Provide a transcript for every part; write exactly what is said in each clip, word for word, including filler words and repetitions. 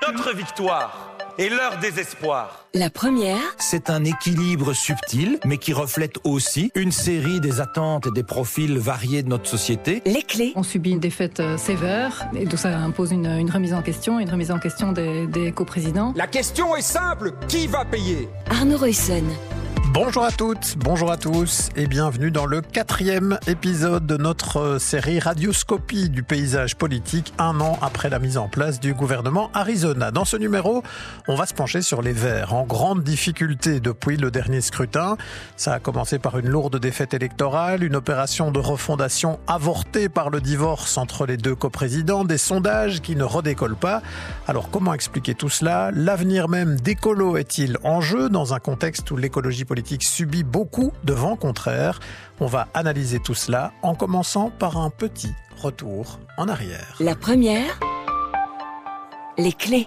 Notre victoire et leur désespoir. La première, c'est un équilibre subtil, mais qui reflète aussi une série des attentes et des profils variés de notre société. les clés. On subit une défaite euh, sévère et donc ça impose une, une remise en question, une remise en question des, des coprésidents. La question est simple, qui va payer ? Arnaud Roysson. Bonjour à toutes, bonjour à tous et bienvenue dans le quatrième épisode de notre série Radioscopie du paysage politique un an après la mise en place du gouvernement Arizona. Dans ce numéro, on va se pencher sur les Verts en grande difficulté depuis le dernier scrutin. Ça a commencé par une lourde défaite électorale, une opération de refondation avortée par le divorce entre les deux coprésidents, des sondages qui ne redécollent pas. Alors comment expliquer tout cela ? L'avenir même d'Écolo est-il en jeu dans un contexte où l'écologie politique subit beaucoup de vents contraires? On va analyser tout cela en commençant par un petit retour en arrière. La première, les clés.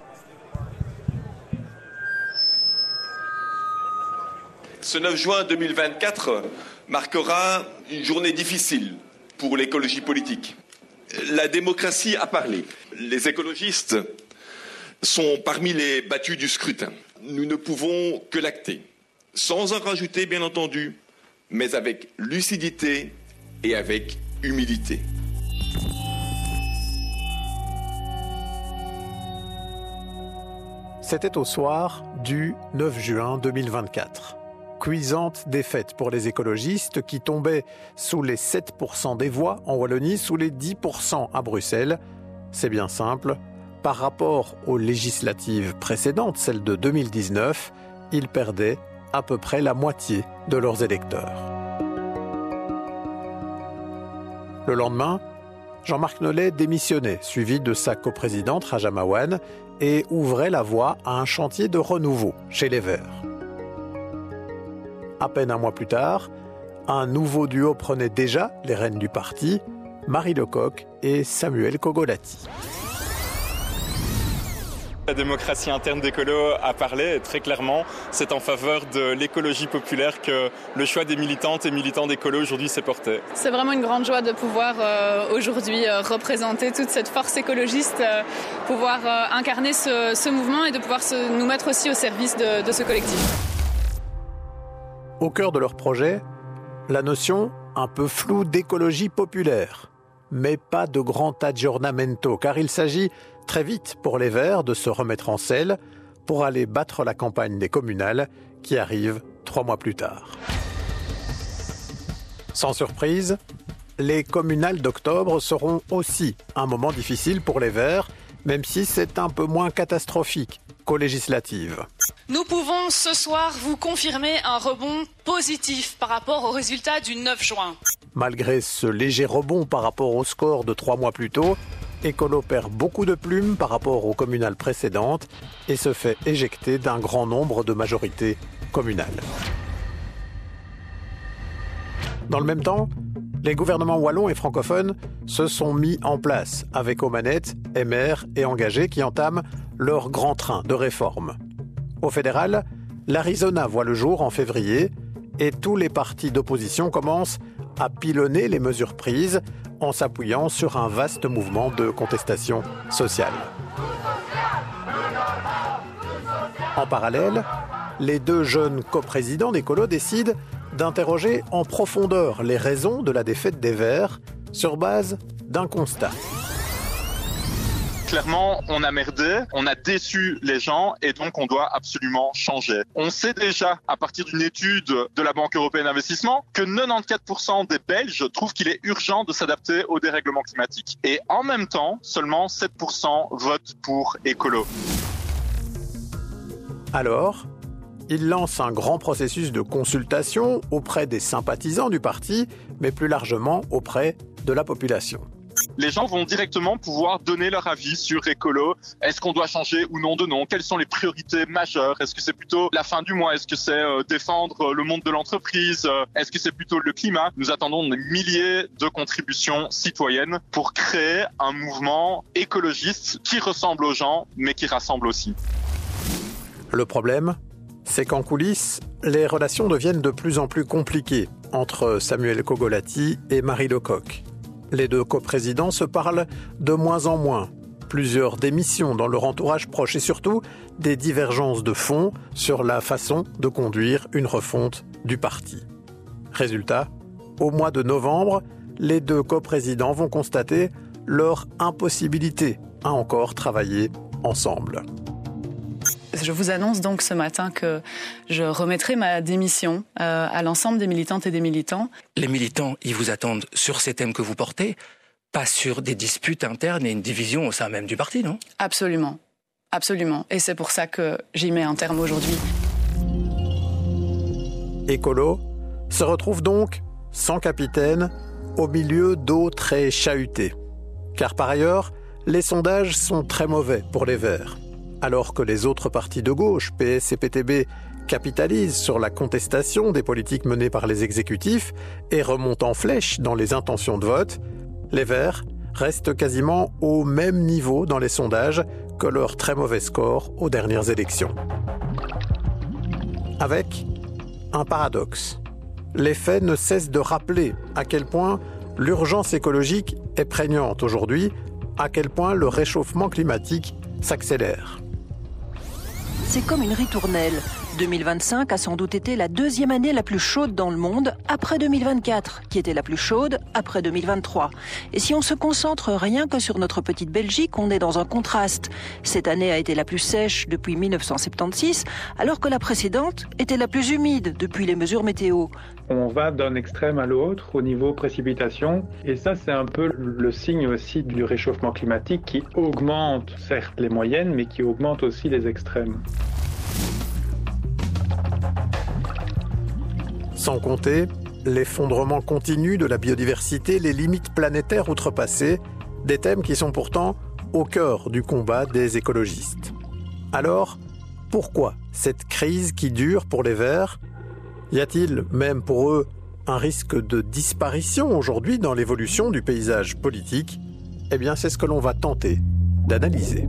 Ce neuf juin deux mille vingt-quatre marquera une journée difficile pour l'écologie politique. La démocratie a parlé. Les écologistes sont parmi les battus du scrutin. Nous ne pouvons que l'acter. Sans en rajouter, bien entendu, mais avec lucidité et avec humilité. C'était au soir du neuf juin deux mille vingt-quatre. Cuisante défaite pour les écologistes qui tombaient sous les sept pour cent des voix en Wallonie, sous les dix pour cent à Bruxelles. C'est bien simple. Par rapport aux législatives précédentes, celles de deux mille dix-neuf, ils perdaient à peu près la moitié de leurs électeurs. Le lendemain, Jean-Marc Nollet démissionnait, suivi de sa coprésidente Raja Mawan, et ouvrait la voie à un chantier de renouveau chez les Verts. À peine un mois plus tard, un nouveau duo prenait déjà les rênes du parti, Marie Lecoq et Samuel Kogolati. La démocratie interne d'Écolo a parlé très clairement. C'est en faveur de l'écologie populaire que le choix des militantes et militants d'Écolo aujourd'hui s'est porté. C'est vraiment une grande joie de pouvoir euh, aujourd'hui euh, représenter toute cette force écologiste, euh, pouvoir euh, incarner ce, ce mouvement et de pouvoir se, nous mettre aussi au service de, de ce collectif. Au cœur de leur projet, la notion un peu floue d'écologie populaire. Mais pas de grand aggiornamento, car il s'agit très vite pour les Verts de se remettre en selle pour aller battre la campagne des communales qui arrive trois mois plus tard. Sans surprise, les communales d'octobre seront aussi un moment difficile pour les Verts, même si c'est un peu moins catastrophique qu'aux législatives. Nous pouvons ce soir vous confirmer un rebond positif par rapport aux résultats du neuf juin. Malgré ce léger rebond par rapport au score de trois mois plus tôt, Écolo perd beaucoup de plumes par rapport aux communales précédentes et se fait éjecter d'un grand nombre de majorités communales. Dans le même temps, les gouvernements wallons et francophones se sont mis en place avec aux manettes M R et Engagés qui entament leur grand train de réforme. Au fédéral, l'Arizona voit le jour en février et tous les partis d'opposition commencent à pilonner les mesures prises en s'appuyant sur un vaste mouvement de contestation sociale. En parallèle, les deux jeunes coprésidents d'Écolo décident d'interroger en profondeur les raisons de la défaite des Verts sur base d'un constat. Clairement, on a merdé, on a déçu les gens et donc on doit absolument changer. On sait déjà, à partir d'une étude de la Banque européenne d'investissement, que quatre-vingt-quatorze pour cent des Belges trouvent qu'il est urgent de s'adapter au dérèglement climatique. Et en même temps, seulement sept pour cent votent pour Écolo. Alors, il lance un grand processus de consultation auprès des sympathisants du parti, mais plus largement auprès de la population. Les gens vont directement pouvoir donner leur avis sur Écolo. Est-ce qu'on doit changer ou non de nom? Quelles sont les priorités majeures? Est-ce que c'est plutôt la fin du mois? Est-ce que c'est euh, défendre le monde de l'entreprise? Est-ce que c'est plutôt le climat? Nous attendons des milliers de contributions citoyennes pour créer un mouvement écologiste qui ressemble aux gens, mais qui rassemble aussi. Le problème, c'est qu'en coulisses, les relations deviennent de plus en plus compliquées entre Samuel Kogolati et Marie Lecoq. Les deux coprésidents se parlent de moins en moins. plusieurs démissions dans leur entourage proche et surtout des divergences de fond sur la façon de conduire une refonte du parti. Résultat, au mois de novembre, les deux coprésidents vont constater leur impossibilité à encore travailler ensemble. Je vous annonce donc ce matin que je remettrai ma démission euh, à l'ensemble des militantes et des militants. Les militants, ils vous attendent sur ces thèmes que vous portez, pas sur des disputes internes et une division au sein même du parti, non ? Absolument, absolument. Et c'est pour ça que j'y mets un terme aujourd'hui. Écolo se retrouve donc sans capitaine au milieu d'eau très chahutée. Car par ailleurs, les sondages sont très mauvais pour les Verts. Alors que les autres partis de gauche, P S et P T B, capitalisent sur la contestation des politiques menées par les exécutifs et remontent en flèche dans les intentions de vote, les Verts restent quasiment au même niveau dans les sondages que leur très mauvais score aux dernières élections. Avec un paradoxe. Les faits ne cessent de rappeler à quel point l'urgence écologique est prégnante aujourd'hui, à quel point le réchauffement climatique s'accélère. C'est comme une ritournelle. deux mille vingt-cinq a sans doute été la deuxième année la plus chaude dans le monde, après deux mille vingt-quatre, qui était la plus chaude après deux mille vingt-trois. Et si on se concentre rien que sur notre petite Belgique, on est dans un contraste. Cette année a été la plus sèche depuis mille neuf cent soixante-seize, alors que la précédente était la plus humide depuis les mesures météo. On va d'un extrême à l'autre au niveau précipitation, et ça c'est un peu le signe aussi du réchauffement climatique qui augmente certes les moyennes, mais qui augmente aussi les extrêmes. Sans compter l'effondrement continu de la biodiversité, les limites planétaires outrepassées, des thèmes qui sont pourtant au cœur du combat des écologistes. Alors, pourquoi cette crise qui dure pour les Verts ? Y a-t-il, même pour eux, un risque de disparition aujourd'hui dans l'évolution du paysage politique ? Eh bien, c'est ce que l'on va tenter d'analyser.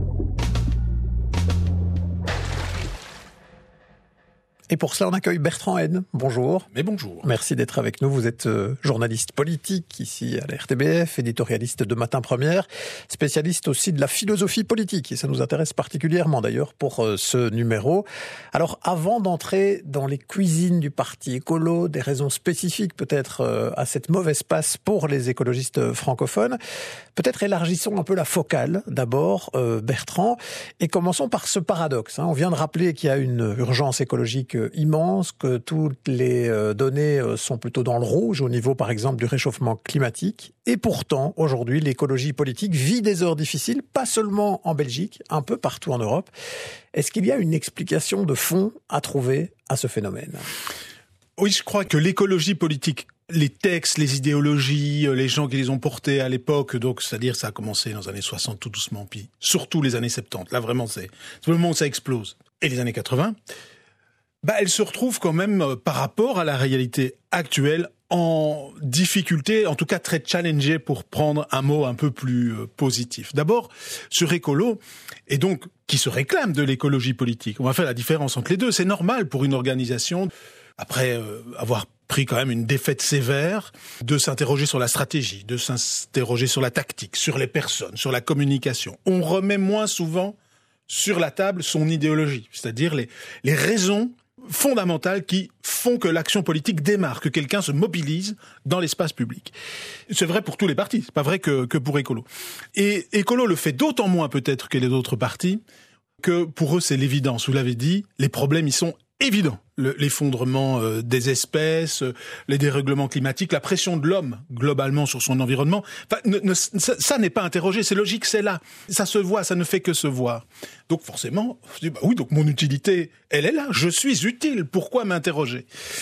Et pour cela, on accueille Bertrand Haine. Bonjour. Mais bonjour. Merci d'être avec nous. Vous êtes euh, journaliste politique ici à la R T B F, éditorialiste de Matin Première, spécialiste aussi de la philosophie politique. Et ça nous intéresse particulièrement d'ailleurs pour euh, ce numéro. Alors, avant d'entrer dans les cuisines du parti écolo, des raisons spécifiques peut-être euh, à cette mauvaise passe pour les écologistes francophones, peut-être élargissons un peu la focale d'abord, euh, Bertrand, et commençons par ce paradoxe. Hein. On vient de rappeler qu'il y a une urgence écologique immense, que toutes les données sont plutôt dans le rouge au niveau, par exemple, du réchauffement climatique. Et pourtant, aujourd'hui, l'écologie politique vit des heures difficiles, pas seulement en Belgique, un peu partout en Europe. Est-ce qu'il y a une explication de fond à trouver à ce phénomène ? Oui, je crois que l'écologie politique, les textes, les idéologies, les gens qui les ont portés à l'époque, donc c'est-à-dire ça a commencé dans les années soixante tout doucement, puis surtout les années soixante-dix. Là, vraiment, c'est, c'est le moment où ça explose. Et les années quatre-vingts, bah, elle se retrouve quand même, euh, par rapport à la réalité actuelle, en difficulté, en tout cas très challengée, pour prendre un mot un peu plus euh, positif. D'abord, sur écolo, et donc qui se réclame de l'écologie politique. On va faire la différence entre les deux. C'est normal pour une organisation, après euh, avoir pris quand même une défaite sévère, de s'interroger sur la stratégie, de s'interroger sur la tactique, sur les personnes, sur la communication. On remet moins souvent sur la table son idéologie, c'est-à-dire les, les raisons fondamentales qui font que l'action politique démarre, que quelqu'un se mobilise dans l'espace public. C'est vrai pour tous les partis, c'est pas vrai que, que pour Écolo. Et Écolo le fait d'autant moins peut-être que les autres partis, que pour eux c'est l'évidence. Vous l'avez dit, les problèmes ils sont évidents. Le, l'effondrement euh, des espèces, euh, les dérèglements climatiques, la pression de l'homme globalement sur son environnement. Enfin, ne, ne, ça, ça n'est pas interrogé, c'est logique, c'est là. Ça se voit, ça ne fait que se voir. Donc forcément, je dis, bah oui, donc mon utilité, elle est là. Je suis utile. Pourquoi m'interroger ?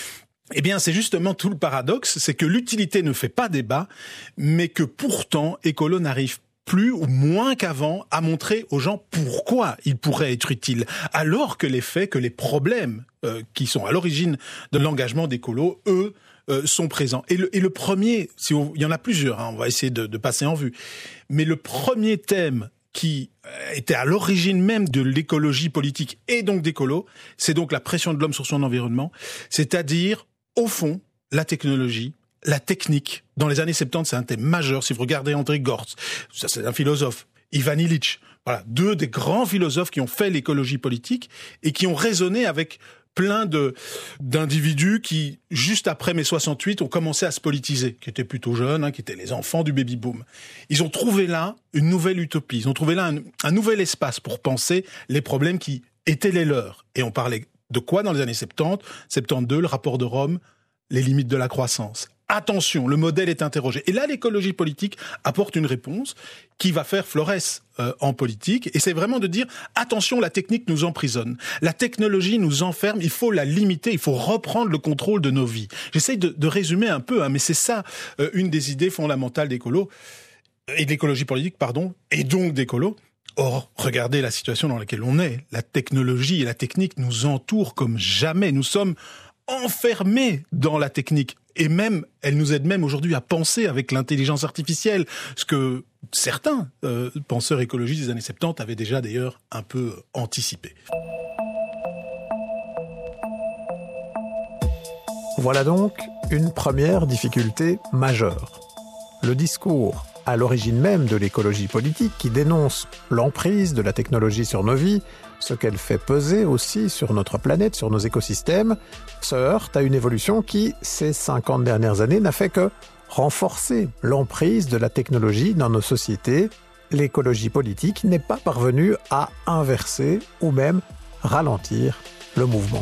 Eh bien, c'est justement tout le paradoxe, c'est que l'utilité ne fait pas débat, mais que pourtant, Écolo n'arrive plus ou moins qu'avant à montrer aux gens pourquoi il pourrait être utile, alors que les faits, que les problèmes euh, qui sont à l'origine de l'engagement d'Écolo, eux, euh, sont présents. Et le, et le premier, si on, il y en a plusieurs, hein, on va essayer de, de passer en vue, mais le premier thème qui était à l'origine même de l'écologie politique et donc d'Écolo, c'est donc la pression de l'homme sur son environnement, c'est-à-dire, au fond, la technologie, la technique. Dans les années soixante-dix, c'est un thème majeur. Si vous regardez André Gortz, ça c'est un philosophe, Ivan Illich. Voilà, deux des grands philosophes qui ont fait l'écologie politique et qui ont raisonné avec plein de d'individus qui, juste après mai soixante-huit, ont commencé à se politiser, qui étaient plutôt jeunes, hein, qui étaient les enfants du baby-boom. Ils ont trouvé là une nouvelle utopie, ils ont trouvé là un, un nouvel espace pour penser les problèmes qui étaient les leurs. Et on parlait de quoi dans les années soixante-dix, soixante-douze, le rapport de Rome, les limites de la croissance. Attention, le modèle est interrogé. Et là, l'écologie politique apporte une réponse qui va faire florès euh, en politique. Et c'est vraiment de dire, attention, la technique nous emprisonne. La technologie nous enferme, il faut la limiter, il faut reprendre le contrôle de nos vies. J'essaye de, de résumer un peu, hein, mais c'est ça euh, une des idées fondamentales d'écolo, et de l'écologie politique, pardon, et donc d'écolo. Or, regardez la situation dans laquelle on est. La technologie et la technique nous entourent comme jamais. Nous sommes enfermés dans la technique. Et même, elle nous aide même aujourd'hui à penser avec l'intelligence artificielle, ce que certains euh, penseurs écologistes des années soixante-dix avaient déjà d'ailleurs un peu anticipé. Voilà donc une première difficulté majeure. Le discours à l'origine même de l'écologie politique qui dénonce l'emprise de la technologie sur nos vies, ce qu'elle fait peser aussi sur notre planète, sur nos écosystèmes, se heurte à une évolution qui, ces cinquante dernières années, n'a fait que renforcer l'emprise de la technologie dans nos sociétés. L'écologie politique n'est pas parvenue à inverser ou même ralentir le mouvement.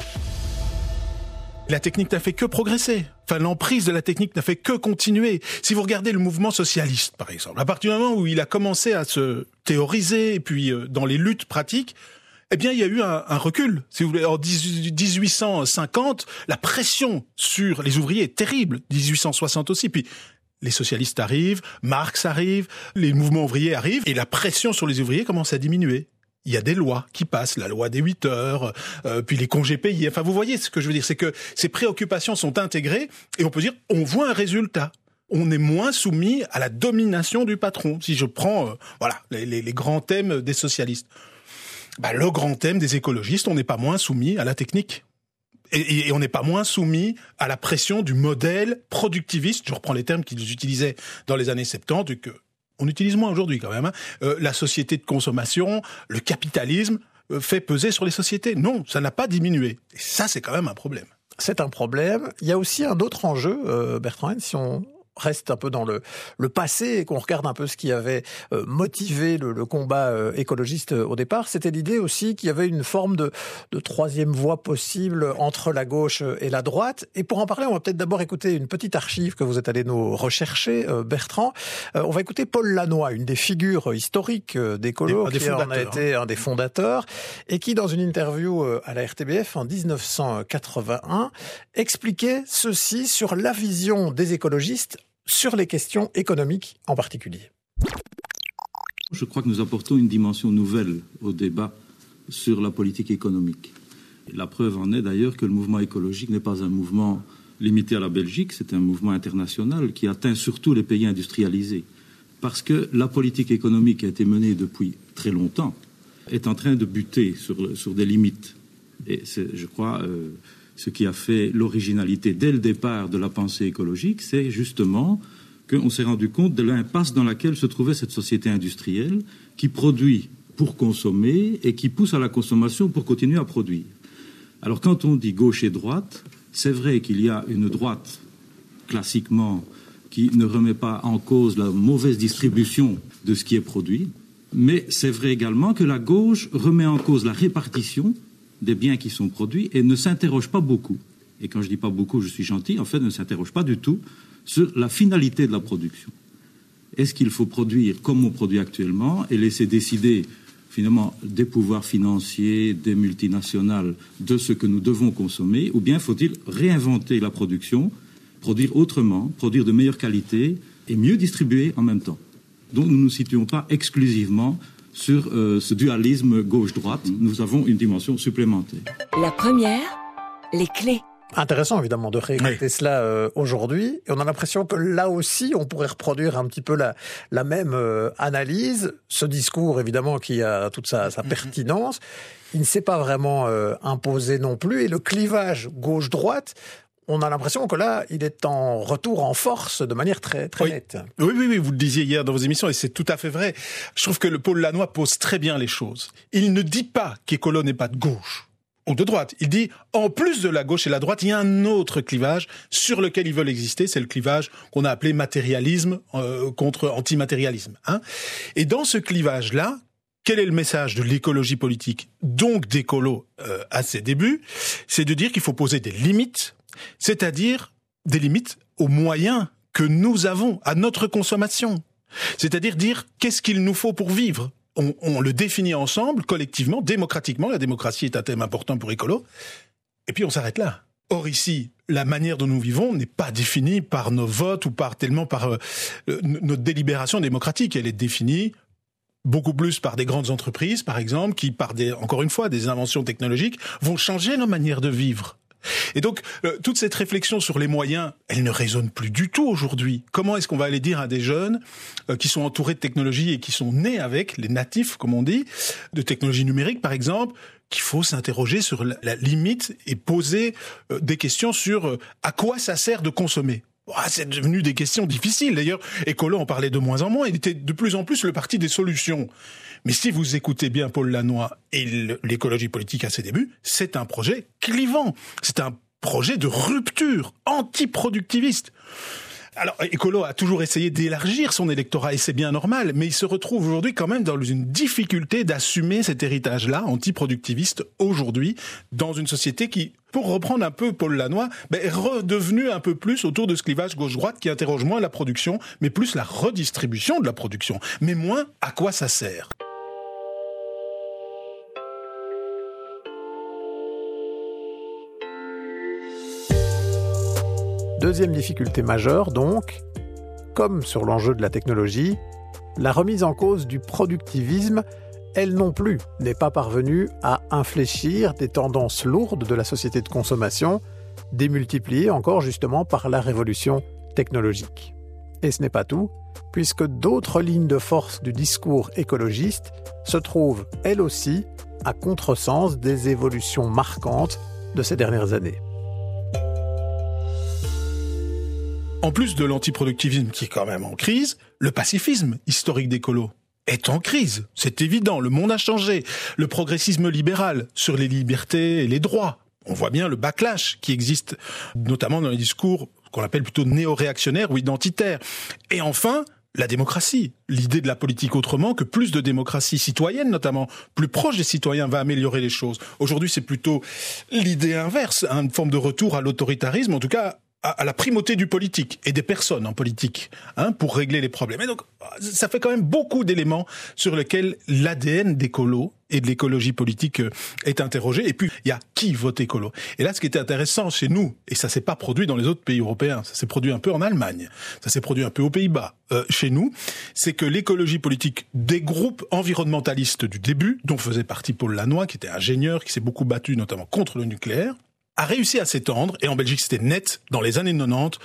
La technique n'a fait que progresser. Enfin, l'emprise de la technique n'a fait que continuer. Si vous regardez le mouvement socialiste, par exemple, à partir du moment où il a commencé à se théoriser, et puis euh, dans les luttes pratiques, eh bien, il y a eu un, un recul. Si vous voulez, en dix-huit cent cinquante, la pression sur les ouvriers est terrible. dix-huit cent soixante aussi. Puis, les socialistes arrivent, Marx arrive, les mouvements ouvriers arrivent, et la pression sur les ouvriers commence à diminuer. Il y a des lois qui passent, la loi des huit heures, euh, puis les congés payés. Enfin, vous voyez ce que je veux dire, c'est que ces préoccupations sont intégrées et on peut dire, on voit un résultat. On est moins soumis à la domination du patron. Si je prends, euh, voilà, les, les, les grands thèmes des socialistes. Bah, le grand thème des écologistes, on n'est pas moins soumis à la technique. Et, et on n'est pas moins soumis à la pression du modèle productiviste. Je reprends les termes qu'ils utilisaient dans les années soixante-dix, que on utilise moins aujourd'hui quand même, hein. Euh, la société de consommation, le capitalisme euh, fait peser sur les sociétés. Non, ça n'a pas diminué. Et ça, c'est quand même un problème. C'est un problème. Il y a aussi un autre enjeu, euh, Bertrand Haine, si on reste un peu dans le, le passé et qu'on regarde un peu ce qui avait euh, motivé le, le combat euh, écologiste euh, au départ, c'était l'idée aussi qu'il y avait une forme de, de troisième voie possible entre la gauche et la droite. Et pour en parler, on va peut-être d'abord écouter une petite archive que vous êtes allé nous rechercher, euh, Bertrand. Euh, on va écouter Paul Lannoy, une des figures historiques euh, d'écolo, qui en a été un des fondateurs, et qui, dans une interview euh, à la R T B F en dix-neuf cent quatre-vingt-un, expliquait ceci sur la vision des écologistes sur les questions économiques en particulier. Je crois que nous apportons une dimension nouvelle au débat sur la politique économique. La preuve en est d'ailleurs que le mouvement écologique n'est pas un mouvement limité à la Belgique, c'est un mouvement international qui atteint surtout les pays industrialisés. Parce que la politique économique qui a été menée depuis très longtemps est en train de buter sur, sur des limites. Et c'est, je crois... Euh, Ce qui a fait l'originalité dès le départ de la pensée écologique, c'est justement qu'on s'est rendu compte de l'impasse dans laquelle se trouvait cette société industrielle qui produit pour consommer et qui pousse à la consommation pour continuer à produire. Alors quand on dit gauche et droite, c'est vrai qu'il y a une droite classiquement qui ne remet pas en cause la mauvaise distribution de ce qui est produit, mais c'est vrai également que la gauche remet en cause la répartition des biens qui sont produits et ne s'interroge pas beaucoup. Et quand je dis pas beaucoup, je suis gentil, en fait, ne s'interroge pas du tout sur la finalité de la production. Est-ce qu'il faut produire comme on produit actuellement et laisser décider finalement des pouvoirs financiers, des multinationales de ce que nous devons consommer, ou bien faut-il réinventer la production, produire autrement, produire de meilleure qualité et mieux distribuer en même temps. Donc nous ne nous situons pas exclusivement sur euh, ce dualisme gauche-droite, nous avons une dimension supplémentaire. La première, les clés. Intéressant évidemment de réécouter oui. cela euh, aujourd'hui. Et on a l'impression que là aussi, on pourrait reproduire un petit peu la, la même euh, analyse. Ce discours évidemment qui a toute sa, sa pertinence, il ne s'est pas vraiment euh, imposé non plus. Et le clivage gauche-droite, on a l'impression que là, il est en retour en force de manière très, très oui. nette. Oui, oui, oui, vous le disiez hier dans vos émissions, et c'est tout à fait vrai. Je trouve que le Paul Lannoy pose très bien les choses. Il ne dit pas qu'Écolo n'est pas de gauche ou de droite. Il dit, en plus de la gauche et la droite, il y a un autre clivage sur lequel ils veulent exister, c'est le clivage qu'on a appelé matérialisme euh, contre antimatérialisme. Hein. Et dans ce clivage-là, quel est le message de l'écologie politique, donc d'écolo euh, à ses débuts? C'est de dire qu'il faut poser des limites, c'est-à-dire des limites aux moyens que nous avons, à notre consommation. C'est-à-dire dire qu'est-ce qu'il nous faut pour vivre. On, on le définit ensemble, collectivement, démocratiquement. La démocratie est un thème important pour écolo. Et puis on s'arrête là. Or ici, la manière dont nous vivons n'est pas définie par nos votes ou par tellement par euh, notre délibération démocratique. Elle est définie beaucoup plus par des grandes entreprises, par exemple, qui, par des, encore une fois, des inventions technologiques, vont changer nos manières de vivre. Et donc, euh, toute cette réflexion sur les moyens, elle ne résonne plus du tout aujourd'hui. Comment est-ce qu'on va aller dire à des jeunes euh, qui sont entourés de technologies et qui sont nés avec, les natifs, comme on dit, de technologies numériques, par exemple, qu'il faut s'interroger sur la, la limite et poser euh, des questions sur euh, à quoi ça sert de consommer. Ah, c'est devenu des questions difficiles. D'ailleurs, Écolo en parlait de moins en moins. Il était de plus en plus le parti des solutions. Mais si vous écoutez bien Paul Lannoy et l'écologie politique à ses débuts, c'est un projet clivant. C'est un projet de rupture antiproductiviste. Alors, Écolo a toujours essayé d'élargir son électorat et c'est bien normal, mais il se retrouve aujourd'hui quand même dans une difficulté d'assumer cet héritage-là, antiproductiviste, aujourd'hui, dans une société qui, pour reprendre un peu Paul Lannoy, ben, est redevenue un peu plus autour de ce clivage gauche-droite qui interroge moins la production, mais plus la redistribution de la production, mais moins à quoi ça sert. Deuxième difficulté majeure, donc, comme sur l'enjeu de la technologie, la remise en cause du productivisme, elle non plus, n'est pas parvenue à infléchir des tendances lourdes de la société de consommation, démultipliées encore justement par la révolution technologique. Et ce n'est pas tout, puisque d'autres lignes de force du discours écologiste se trouvent, elles aussi, à contresens des évolutions marquantes de ces dernières années. En plus de l'antiproductivisme qui est quand même en crise, le pacifisme historique d'écolo est en crise. C'est évident, le monde a changé. Le progressisme libéral sur les libertés et les droits. On voit bien le backlash qui existe, notamment dans les discours qu'on appelle plutôt néo-réactionnaires ou identitaires. Et enfin, la démocratie. L'idée de la politique autrement, que plus de démocratie citoyenne, notamment, plus proche des citoyens, va améliorer les choses. Aujourd'hui, c'est plutôt l'idée inverse, hein, une forme de retour à l'autoritarisme, en tout cas à la primauté du politique et des personnes en politique, hein, pour régler les problèmes. Et donc, ça fait quand même beaucoup d'éléments sur lesquels l'A D N d'écolo et de l'écologie politique est interrogé. Et puis, il y a qui vote écolo. Et là, ce qui était intéressant chez nous, et ça s'est pas produit dans les autres pays européens, ça s'est produit un peu en Allemagne, ça s'est produit un peu aux Pays-Bas, euh, chez nous, c'est que l'écologie politique des groupes environnementalistes du début, dont faisait partie Paul Lannoy, qui était ingénieur, qui s'est beaucoup battu notamment contre le nucléaire, a réussi à s'étendre, et en Belgique c'était net, dans les années quatre-vingt-dix,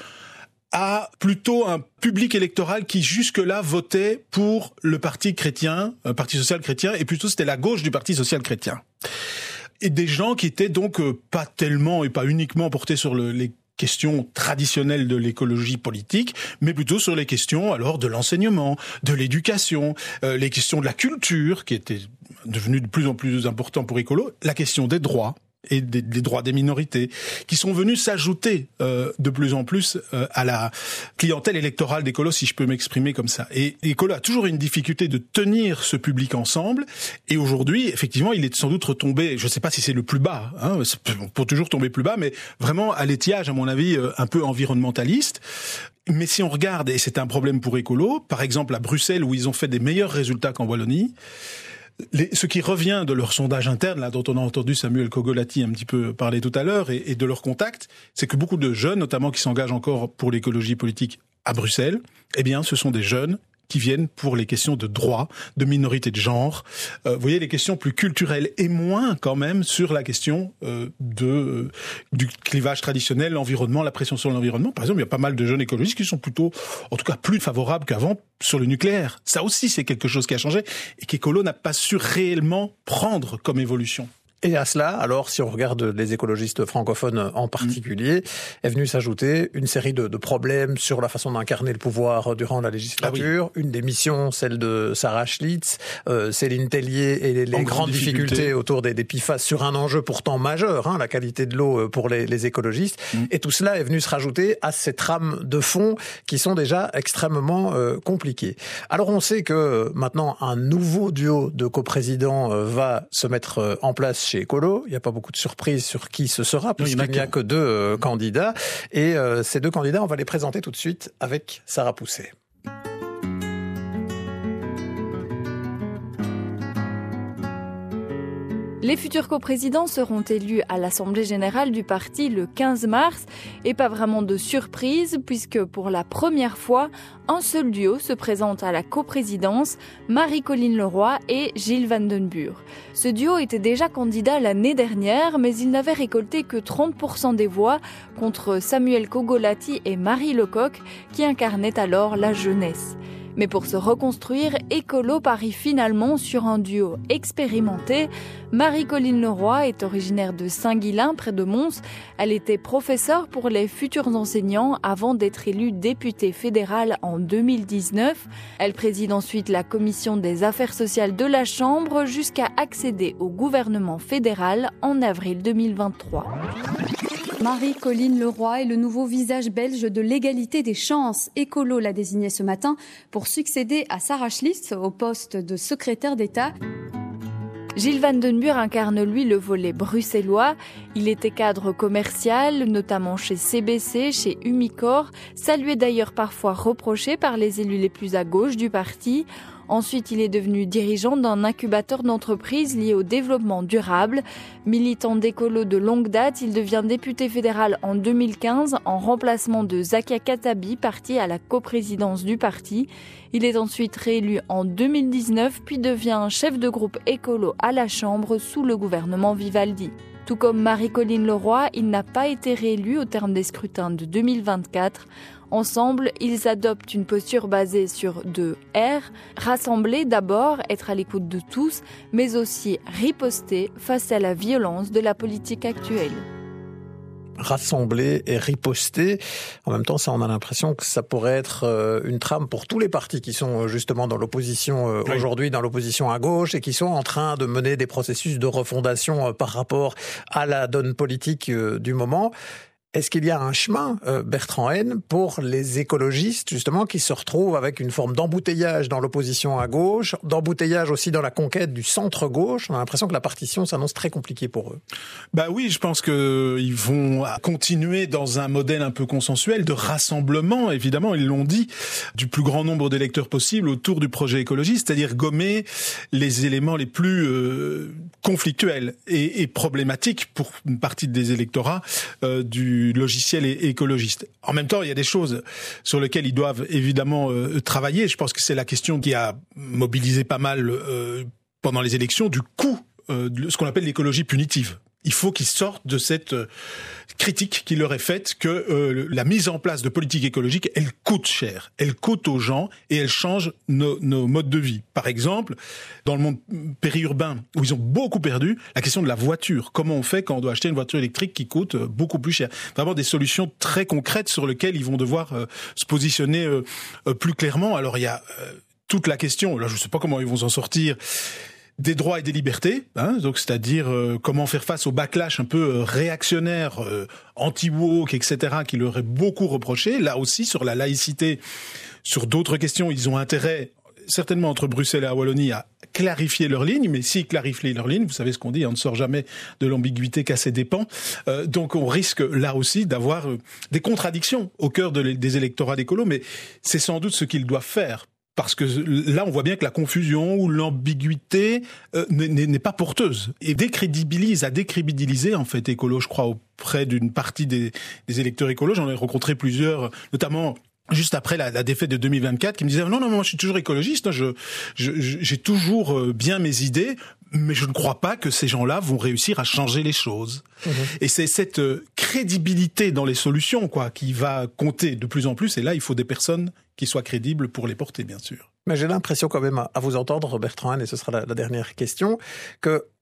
à plutôt un public électoral qui jusque-là votait pour le parti chrétien, un parti social chrétien, et plutôt c'était la gauche du parti social chrétien. Et des gens qui étaient donc euh, pas tellement et pas uniquement portés sur le, les questions traditionnelles de l'écologie politique, mais plutôt sur les questions alors de l'enseignement, de l'éducation, euh, les questions de la culture, qui étaient devenues de plus en plus importantes pour écolo, la question des droits, et des, des droits des minorités, qui sont venus s'ajouter euh, de plus en plus euh, à la clientèle électorale d'Écolo, si je peux m'exprimer comme ça. Et Écolo a toujours une difficulté de tenir ce public ensemble, et aujourd'hui, effectivement, il est sans doute retombé, je ne sais pas si c'est le plus bas, hein, on peut toujours tomber plus bas, mais vraiment à l'étiage, à mon avis, euh, un peu environnementaliste. Mais si on regarde, et c'est un problème pour Écolo, par exemple à Bruxelles, où ils ont fait des meilleurs résultats qu'en Wallonie, Les, ce qui revient de leur sondage interne, là, dont on a entendu Samuel Kogolati un petit peu parler tout à l'heure, et, et de leur contact, c'est que beaucoup de jeunes, notamment qui s'engagent encore pour l'écologie politique à Bruxelles, eh bien, ce sont des jeunes qui viennent pour les questions de droit, de minorité de genre, euh, vous voyez, les questions plus culturelles, et moins quand même sur la question euh, de euh, du clivage traditionnel, l'environnement, la pression sur l'environnement. Par exemple, il y a pas mal de jeunes écologistes qui sont plutôt, en tout cas, plus favorables qu'avant sur le nucléaire. Ça aussi, c'est quelque chose qui a changé et qu'Écolo n'a pas su réellement prendre comme évolution. Et à cela, alors, si on regarde les écologistes francophones en particulier, mmh. est venue s'ajouter une série de, de problèmes sur la façon d'incarner le pouvoir durant la législature. Ah oui. Une des missions, celle de Sarah Schlitz, euh, Céline Tellier et les, les grandes difficultés, difficultés autour des, des P F A S sur un enjeu pourtant majeur, hein, la qualité de l'eau pour les, les écologistes. Mmh. Et tout cela est venu se rajouter à ces trames de fond qui sont déjà extrêmement euh, compliquées. Alors on sait que maintenant un nouveau duo de coprésidents euh, va se mettre euh, en place chez Écolo. Il n'y a pas beaucoup de surprises sur qui ce sera, puisqu'il n'y a que deux euh, candidats. Et euh, ces deux candidats, on va les présenter tout de suite avec Sarah Pousset. Les futurs coprésidents seront élus à l'Assemblée générale du parti le quinze mars. Et pas vraiment de surprise, puisque pour la première fois, un seul duo se présente à la coprésidence, Marie-Colline Leroy et Gilles Van Den Burg. Ce duo était déjà candidat l'année dernière, mais il n'avait récolté que trente pour cent des voix contre Samuel Kogolati et Marie Lecoq, qui incarnaient alors la jeunesse. Mais pour se reconstruire, Écolo parie finalement sur un duo expérimenté. Marie-Colline Leroy est originaire de Saint-Guilain, près de Mons. Elle était professeure pour les futurs enseignants avant d'être élue députée fédérale en deux mille dix-neuf. Elle préside ensuite la commission des affaires sociales de la Chambre jusqu'à accéder au gouvernement fédéral en avril deux mille vingt-trois. Marie-Colline Leroy est le nouveau visage belge de l'égalité des chances. Écolo l'a désigné ce matin pour succéder à Sarah Schlitz au poste de secrétaire d'État. Gilles Van Den Burg incarne lui le volet bruxellois. Il était cadre commercial, notamment chez C B C, chez Umicore. Ça lui est d'ailleurs parfois reproché par les élus les plus à gauche du parti. Ensuite, il est devenu dirigeant d'un incubateur d'entreprises lié au développement durable. Militant d'écolo de longue date, il devient député fédéral en deux mille quinze en remplacement de Zakia Katabi, parti à la coprésidence du parti. Il est ensuite réélu en deux mille dix-neuf, puis devient chef de groupe écolo à la Chambre sous le gouvernement Vivaldi. Tout comme Marie-Colline Leroy, il n'a pas été réélu au terme des scrutins de deux mille vingt-quatre. Ensemble, ils adoptent une posture basée sur deux R, rassembler d'abord, être à l'écoute de tous, mais aussi riposter face à la violence de la politique actuelle. Rassembler et riposter. En même temps, ça, on a l'impression que ça pourrait être une trame pour tous les partis qui sont justement dans l'opposition oui. aujourd'hui, dans l'opposition à gauche, et qui sont en train de mener des processus de refondation par rapport à la donne politique du moment. Est-ce qu'il y a un chemin, euh, Bertrand Haine, pour les écologistes, justement, qui se retrouvent avec une forme d'embouteillage dans l'opposition à gauche, d'embouteillage aussi dans la conquête du centre-gauche? On a l'impression que la partition s'annonce très compliquée pour eux. Bah oui, je pense qu'ils vont continuer dans un modèle un peu consensuel de rassemblement, évidemment, ils l'ont dit, du plus grand nombre d'électeurs possible autour du projet écologiste, c'est-à-dire gommer les éléments les plus euh, conflictuels et, et problématiques pour une partie des électorats euh, du logiciel écologiste. En même temps, il y a des choses sur lesquelles ils doivent évidemment euh, travailler. Je pense que c'est la question qui a mobilisé pas mal euh, pendant les élections du coût euh, de ce qu'on appelle l'écologie punitive. Il faut qu'ils sortent de cette euh, critique qui leur est faite que euh, la mise en place de politiques écologiques, elle coûte cher, elle coûte aux gens et elle change nos, nos modes de vie. Par exemple, dans le monde périurbain, où ils ont beaucoup perdu, la question de la voiture. Comment on fait quand on doit acheter une voiture électrique qui coûte euh, beaucoup plus cher? Vraiment des solutions très concrètes sur lesquelles ils vont devoir euh, se positionner euh, euh, plus clairement. Alors il y a euh, toute la question, là je ne sais pas comment ils vont s'en sortir, des droits et des libertés, hein, donc c'est-à-dire euh, comment faire face au backlash un peu euh, réactionnaire, euh, anti-woke, et cetera, qui leur est beaucoup reproché. Là aussi, sur la laïcité, sur d'autres questions, ils ont intérêt, certainement entre Bruxelles et la Wallonie, à clarifier leur ligne, mais s'ils clarifient leur ligne, vous savez ce qu'on dit, on ne sort jamais de l'ambiguïté qu'à ses dépens. Euh, donc on risque là aussi d'avoir euh, des contradictions au cœur de, des électorats d'écolo, mais c'est sans doute ce qu'ils doivent faire. Parce que là, on voit bien que la confusion ou l'ambiguïté euh, n'est, n'est pas porteuse. Et décrédibilise, à décrédibiliser, en fait, écolo, je crois, auprès d'une partie des, des électeurs écolos. J'en ai rencontré plusieurs, notamment juste après la, la défaite de deux mille vingt-quatre, qui me disaient « Non, non, moi, je suis toujours écologiste, je, je, j'ai toujours bien mes idées, mais je ne crois pas que ces gens-là vont réussir à changer les choses. Mmh. » Et c'est cette crédibilité dans les solutions, quoi, qui va compter de plus en plus. Et là, il faut des personnes qui soient crédibles pour les porter, bien sûr. Mais j'ai l'impression quand même, à vous entendre, Bertrand Haine, et ce sera la, la dernière question, que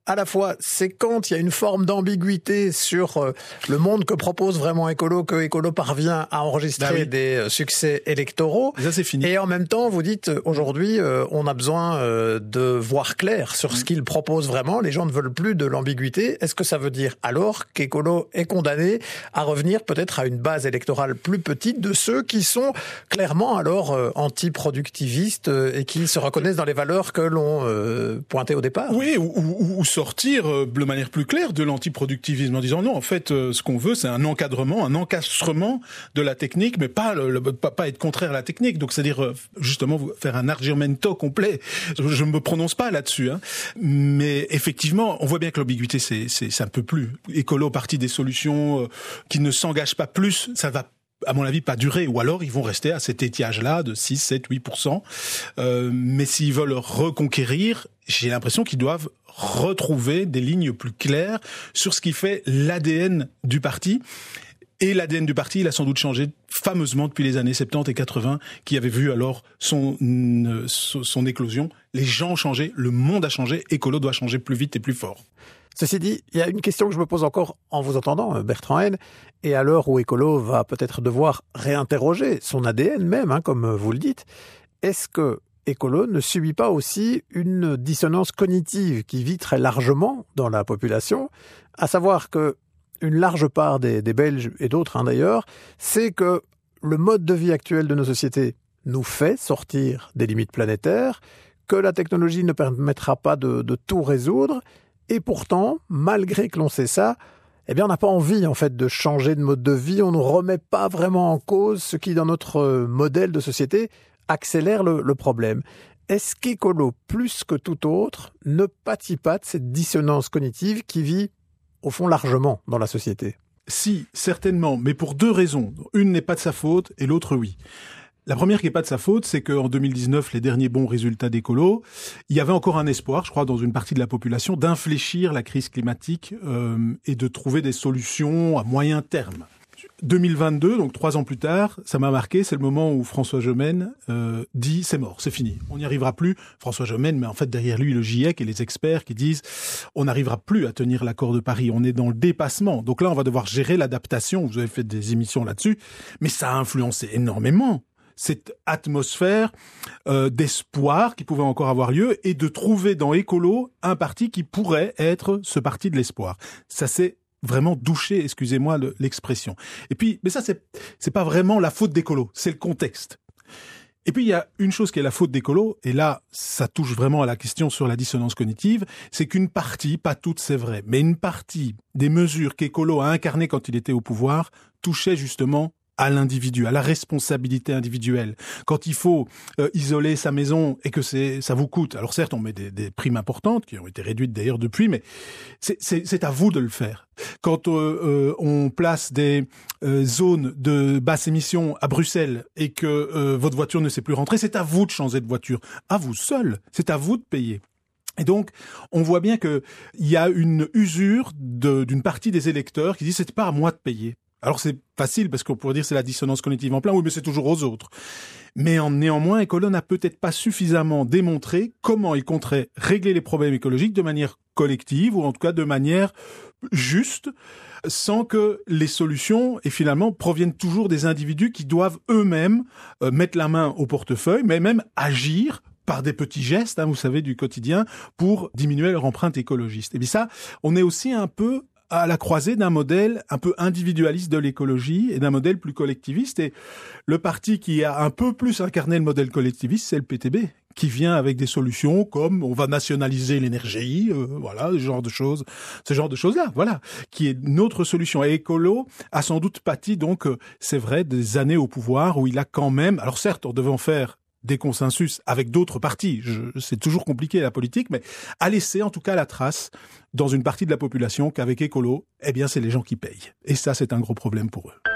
à la fois, c'est quand il y a une forme d'ambiguïté sur euh, le monde que propose vraiment Écolo, que Écolo parvient à enregistrer bah oui. des euh, succès électoraux. Et ça, c'est fini. Et en même temps, vous dites, aujourd'hui, euh, on a besoin euh, de voir clair sur mmh. ce qu'il propose vraiment. Les gens ne veulent plus de l'ambiguïté. Est-ce que ça veut dire alors qu'Écolo est condamné à revenir peut-être à une base électorale plus petite de ceux qui sont clairement alors euh, anti-productivistes euh, et qui se reconnaissent dans les valeurs que l'on euh, pointait au départ? Oui, ou, ou, ou sortir euh, de manière plus claire de l'antiproductivisme en disant non, en fait, euh, ce qu'on veut, c'est un encadrement, un encastrement de la technique, mais pas, le, le, pas, pas être contraire à la technique. Donc, c'est-à-dire euh, justement faire un argimento complet. Je ne me prononce pas là-dessus, hein. Mais effectivement, on voit bien que l'ambiguïté, c'est, c'est, ça ne peut plus. Écolo, partie des solutions euh, qui ne s'engagent pas plus, ça va à mon avis, pas durer, ou alors ils vont rester à cet étiage-là de six, sept, huit pour cent. Euh, mais s'ils veulent reconquérir, j'ai l'impression qu'ils doivent retrouver des lignes plus claires sur ce qui fait l'A D N du parti. Et l'A D N du parti, il a sans doute changé fameusement depuis les années soixante-dix et quatre-vingts, qui avaient vu alors son, euh, son éclosion. Les gens ont changé, le monde a changé, Écolo doit changer plus vite et plus fort. Ceci dit, il y a une question que je me pose encore en vous entendant, Bertrand Haine, et à l'heure où Écolo va peut-être devoir réinterroger son A D N même, hein, comme vous le dites, est-ce que Écolo ne subit pas aussi une dissonance cognitive qui vit très largement dans la population, à savoir que une large part des, des Belges et d'autres hein, d'ailleurs, c'est que le mode de vie actuel de nos sociétés nous fait sortir des limites planétaires, que la technologie ne permettra pas de, de tout résoudre. Et pourtant, malgré que l'on sait ça, eh bien, on n'a pas envie, en fait, de changer de mode de vie. On ne remet pas vraiment en cause ce qui, dans notre modèle de société, accélère le, le problème. Est-ce qu'Écolo, plus que tout autre, ne pâtit pas de cette dissonance cognitive qui vit, au fond, largement dans la société? Si, certainement, mais pour deux raisons. Une n'est pas de sa faute et l'autre, oui. La première qui n'est pas de sa faute, c'est qu'en deux mille dix-neuf, les derniers bons résultats d'Écolo, il y avait encore un espoir, je crois, dans une partie de la population, d'infléchir la crise climatique euh, et de trouver des solutions à moyen terme. deux mille vingt-deux, donc trois ans plus tard, ça m'a marqué, c'est le moment où François Gemenne euh, dit « c'est mort, c'est fini, on n'y arrivera plus ». François Gemenne, mais en fait derrière lui le GIEC et les experts qui disent « on n'arrivera plus à tenir l'accord de Paris, on est dans le dépassement ». Donc là, on va devoir gérer l'adaptation, vous avez fait des émissions là-dessus, mais ça a influencé énormément cette atmosphère euh, d'espoir qui pouvait encore avoir lieu et de trouver dans Écolo un parti qui pourrait être ce parti de l'espoir. Ça s'est vraiment douché, excusez-moi le, l'expression. Et puis, mais ça, c'est, c'est pas vraiment la faute d'Écolo, c'est le contexte. Et puis, il y a une chose qui est la faute d'Écolo, et là, ça touche vraiment à la question sur la dissonance cognitive, c'est qu'une partie, pas toutes c'est vrai, mais une partie des mesures qu'Écolo a incarnées quand il était au pouvoir touchait justement à l'individu, à la responsabilité individuelle. Quand il faut euh, isoler sa maison et que c'est, ça vous coûte, alors certes on met des, des primes importantes, qui ont été réduites d'ailleurs depuis, mais c'est, c'est, c'est à vous de le faire. Quand euh, euh, on place des euh, zones de basse émission à Bruxelles et que euh, votre voiture ne sait plus rentrer, c'est à vous de changer de voiture, à vous seul, c'est à vous de payer. Et donc, on voit bien qu'il y a une usure de, d'une partie des électeurs qui disent « c'est pas à moi de payer ». Alors c'est facile parce qu'on pourrait dire c'est la dissonance cognitive en plein, oui mais c'est toujours aux autres. Mais en néanmoins, Écolo n'a peut-être pas suffisamment démontré comment il compterait régler les problèmes écologiques de manière collective ou en tout cas de manière juste, sans que les solutions et finalement proviennent toujours des individus qui doivent eux-mêmes euh, mettre la main au portefeuille, mais même agir par des petits gestes, hein, vous savez, du quotidien, pour diminuer leur empreinte écologiste. Et bien ça, on est aussi un peu à la croisée d'un modèle un peu individualiste de l'écologie et d'un modèle plus collectiviste. Et le parti qui a un peu plus incarné le modèle collectiviste, c'est le P T B, qui vient avec des solutions comme on va nationaliser l'énergie, euh, voilà, ce genre de choses, ce genre de choses-là, voilà, qui est notre solution. Et Écolo a sans doute pâti, donc, euh, c'est vrai, des années au pouvoir où il a quand même, alors certes, on devait en faire des consensus avec d'autres partis, je, c'est toujours compliqué la politique, mais a laissé en tout cas la trace dans une partie de la population qu'avec Écolo, eh bien c'est les gens qui payent. Et ça, c'est un gros problème pour eux.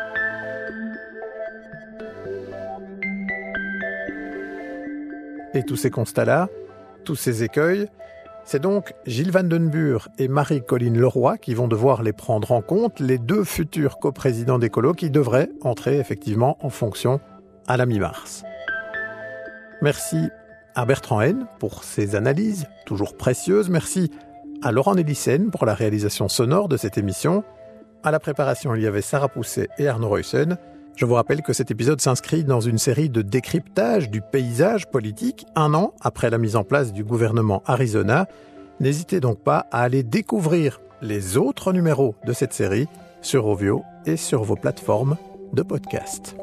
Et tous ces constats-là, tous ces écueils, c'est donc Gilles Van Den Burre et Marie-Colline Leroy qui vont devoir les prendre en compte, les deux futurs coprésidents d'Écolo qui devraient entrer effectivement en fonction à la mi-mars. Merci à Bertrand Haine pour ses analyses, toujours précieuses. Merci à Laurent Nélissen pour la réalisation sonore de cette émission. À la préparation, il y avait Sarah Pousset et Arnaud Reussen. Je vous rappelle que cet épisode s'inscrit dans une série de décryptage du paysage politique un an après la mise en place du gouvernement Arizona. N'hésitez donc pas à aller découvrir les autres numéros de cette série sur Ovio et sur vos plateformes de podcast.